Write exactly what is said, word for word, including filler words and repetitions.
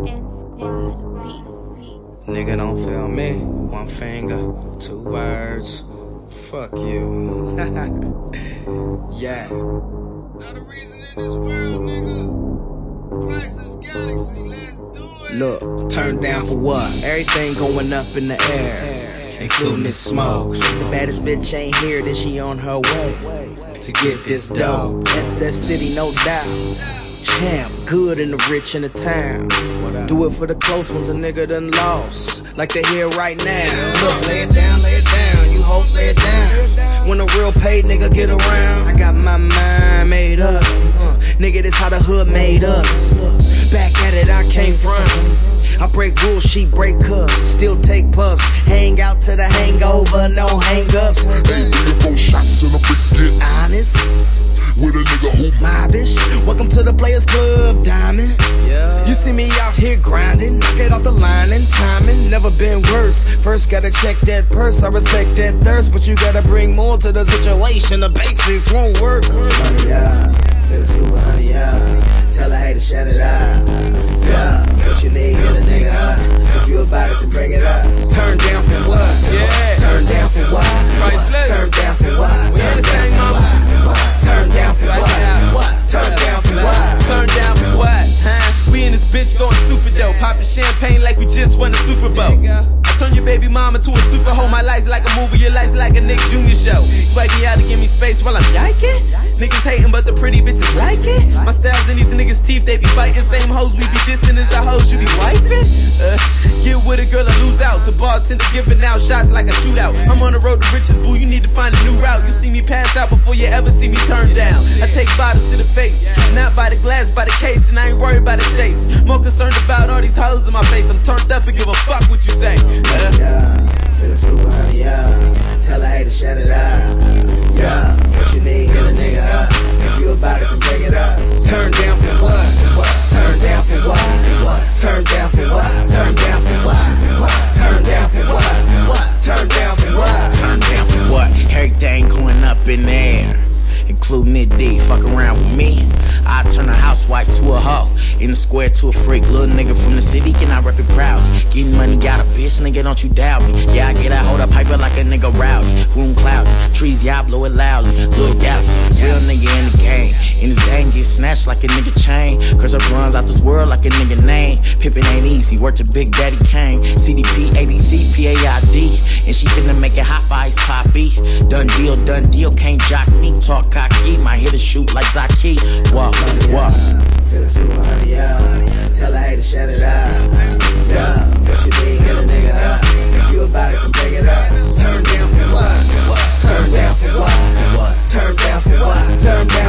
Nigga, don't feel me. One finger, two words. Fuck you. Yeah. Not a reason in this world, nigga. Priceless galaxy, let's do it. Look, turned down for what? Everything going up in the air, including this smoke. The baddest bitch ain't here, then she on her way to get this dough. S F City, no doubt. Champ, good in the rich in the town. Do it for the close ones a nigga done lost, like they here right now. Look, lay it down, lay it down, you hope lay it down. When a real paid nigga get around, I got my mind made up. uh, Nigga, this how the hood made us. Back at it, I came from. I break rules, she break cups. Still take puffs, hang out to the hangover, no hang-ups. Hey, nigga, four shots and a bricks get honest with a nigga who my bitch. Welcome to the Players Club, Diamond. Yeah. You see me out here grinding, get off the line and timing. Never been worse. First gotta check that purse. I respect that thirst, but you gotta bring more to the situation. The basics won't work. Honey, yeah. Feel the scuba, honey, yeah. Tell her, hey, to shut it up. Yeah. What you need, hit a nigga up. If you about it, then bring it up. Turn down for what? Yeah. Turn down for what? Priceless. Turn down for what? We in the same mama. Turn down for what? What? Turn down for what? Turn down for what? Huh? We in this bitch going stupid though. Popping champagne like we just won the Super Bowl. I turn your baby mama to a super hoe. My life's like a movie, your life's like a Nick Junior show. Swipe me out to give me space while I'm yiking. Niggas hating, but the pretty bitches like it. My styles in these niggas' teeth, they be biting. Same hoes we be dissing as the hoes you be wifing. Uh, get with a girl or lose out. The bartender giving out shots like a shootout. I'm on the road to riches, boo, you need to find a new route. You see me pass out before you ever see me turn down. I take bottles to the face, not by the glass, by the case. And I ain't worried about the chase. More concerned about all these hoes in my face. I'm turned up and give a fuck what you say. Uh. Yeah, feel the scuba, honey, yeah. Tell her, hey, to shut it up. Yeah, what you need, hit a nigga up. If you about it, then bring it up. Turn down for what? What? Turn down for what? What? Turn down for what? Turn down for what? What? Turn down for what? What? Turn down for what? Turn down for what? Everything going up in the air, including it D. Fuck around with me, I turn a housewife to a hoe, in the square to a freak. Little nigga from the city, can I rep it proudly? Getting money, got a bitch, nigga, don't you doubt me. Yeah, I get a hold up hyper like a nigga rowdy. Room cloudy, trees, yeah, I blow it loudly. Little galaxy, real nigga in the game. In his game, get snatched like a nigga chain. Cause her runs out this world like a nigga name. Pippin' ain't easy, work to Big Daddy Kane. C D P, A D C, P A I D. And she finna make it hot for Ice Poppy. Done deal, done deal, can't jock me. Talk cocky, my hitter shoot like Zaki. Walk, walk. Feel the scuba, honey, yeah. Tell her, hey, to shut it up. Yeah, what you need, hit a nigga up. If you about it, then bring it up. Turn down for what? What? Turn down for what? What? Turn down for what? Turn down